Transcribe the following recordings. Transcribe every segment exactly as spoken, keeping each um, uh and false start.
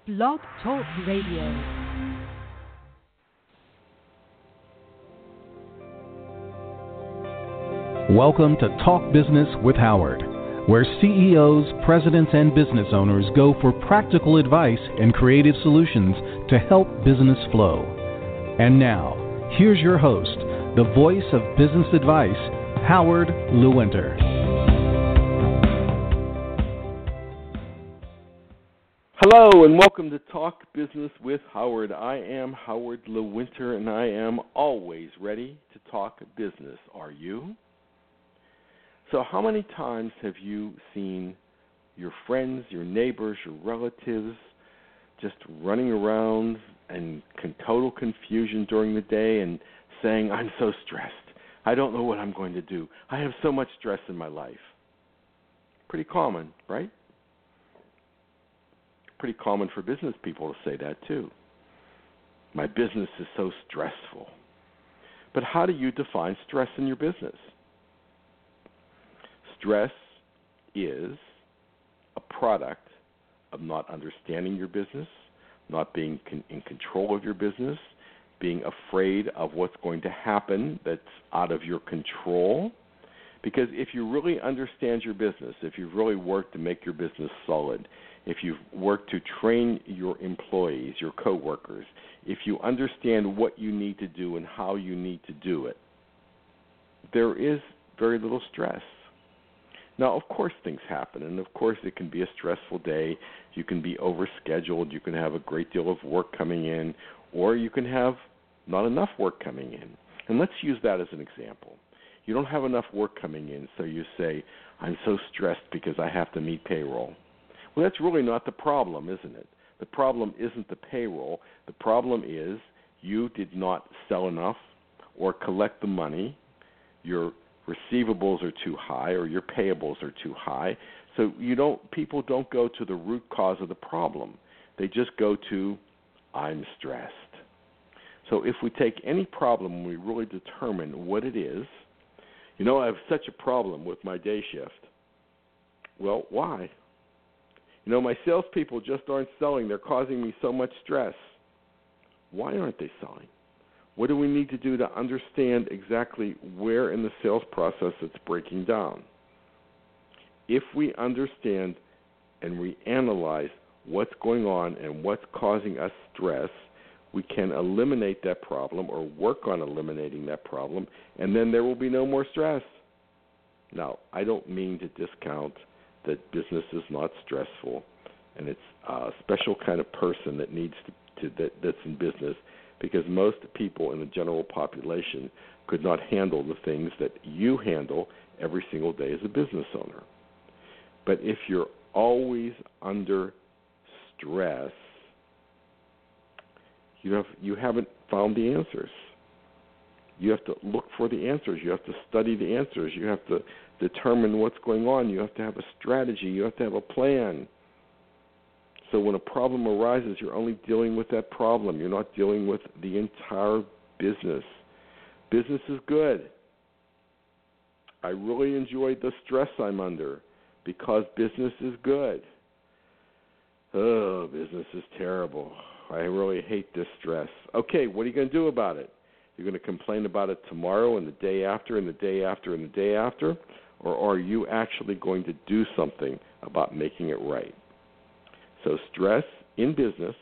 Blog Talk Radio. Welcome to Talk Business with Howard, where C E Os, presidents, and business owners go for practical advice and creative solutions to help business flow. And now, here's your host, the voice of business advice, Howard Lewinter. Hello and welcome to Talk Business with Howard. I am Howard Lewinter and I am always ready to talk business. Are you? So how many times have you seen your friends, your neighbors, your relatives just running around in total confusion during the day and saying, I'm so stressed. I don't know what I'm going to do. I have so much stress in my life. Pretty common, right? Pretty common for business people to say that too. My business is so stressful. But how do you define stress in your business? Stress is a product of not understanding your business, not being con- in control of your business, being afraid of what's going to happen that's out of your control. Because if you really understand your business, if you've really worked to make your business solid, if you've worked to train your employees, your coworkers, if you understand what you need to do and how you need to do it, there is very little stress. Now, of course, things happen, and of course, it can be a stressful day. You can be overscheduled. You can have a great deal of work coming in, or you can have not enough work coming in. And let's use that as an example. You don't have enough work coming in, so you say, I'm so stressed because I have to meet payroll. Well, that's really not the problem, isn't it? The problem isn't the payroll. The problem is you did not sell enough or collect the money. Your receivables are too high or your payables are too high. So you don't. People don't go to the root cause of the problem. They just go to, I'm stressed. So if we take any problem and we really determine what it is, you know, I have such a problem with my day shift. Well, why? You know, my salespeople just aren't selling. They're causing me so much stress. Why aren't they selling? What do we need to do to understand exactly where in the sales process it's breaking down? If we understand and we analyze what's going on and what's causing us stress, we can eliminate that problem or work on eliminating that problem, and then there will be no more stress. Now, I don't mean to discount that business is not stressful, and it's a special kind of person that needs to, to that, that's in business, because most people in the general population could not handle the things that you handle every single day as a business owner. But if you're always under stress, you have you haven't found the answers. You have to look for the answers. You have to study the answers. You have to determine what's going on. You have to have a strategy. You have to have a plan. So when a problem arises, you're only dealing with that problem. You're not dealing with the entire business. Business is good. I really enjoy the stress I'm under because business is good. Oh, business is terrible. I really hate this stress. Okay, what are you going to do about it? You're going to complain about it tomorrow and the day after and the day after and the day after? Or are you actually going to do something about making it right? So stress in business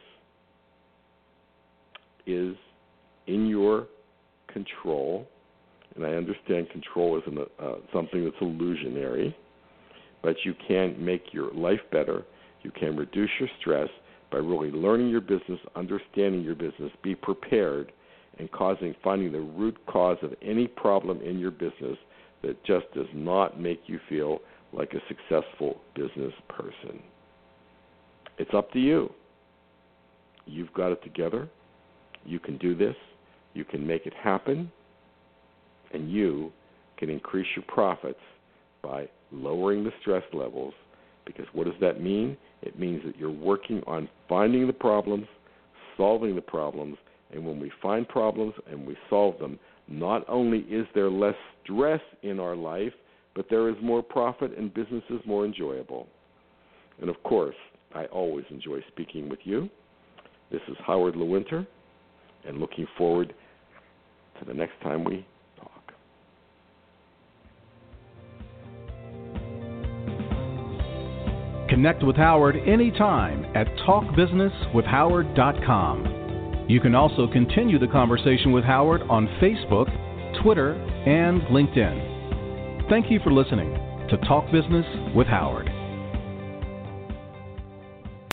is in your control, and I understand control isn't a, uh, something that's illusionary, but you can make your life better. You can reduce your stress by really learning your business, understanding your business, be prepared, and causing finding the root cause of any problem in your business that just does not make you feel like a successful business person. It's up to you. You've got it together. You can do this. You can make it happen. And you can increase your profits by lowering the stress levels. Because what does that mean? It means that you're working on finding the problems, solving the problems, and when we find problems and we solve them, not only is there less stress in our life, but there is more profit and business is more enjoyable. And of course, I always enjoy speaking with you. This is Howard Lewinter, and looking forward to the next time we talk. Connect with Howard anytime at talk business with howard dot com. You can also continue the conversation with Howard on Facebook, Twitter, and LinkedIn. Thank you for listening to Talk Business with Howard.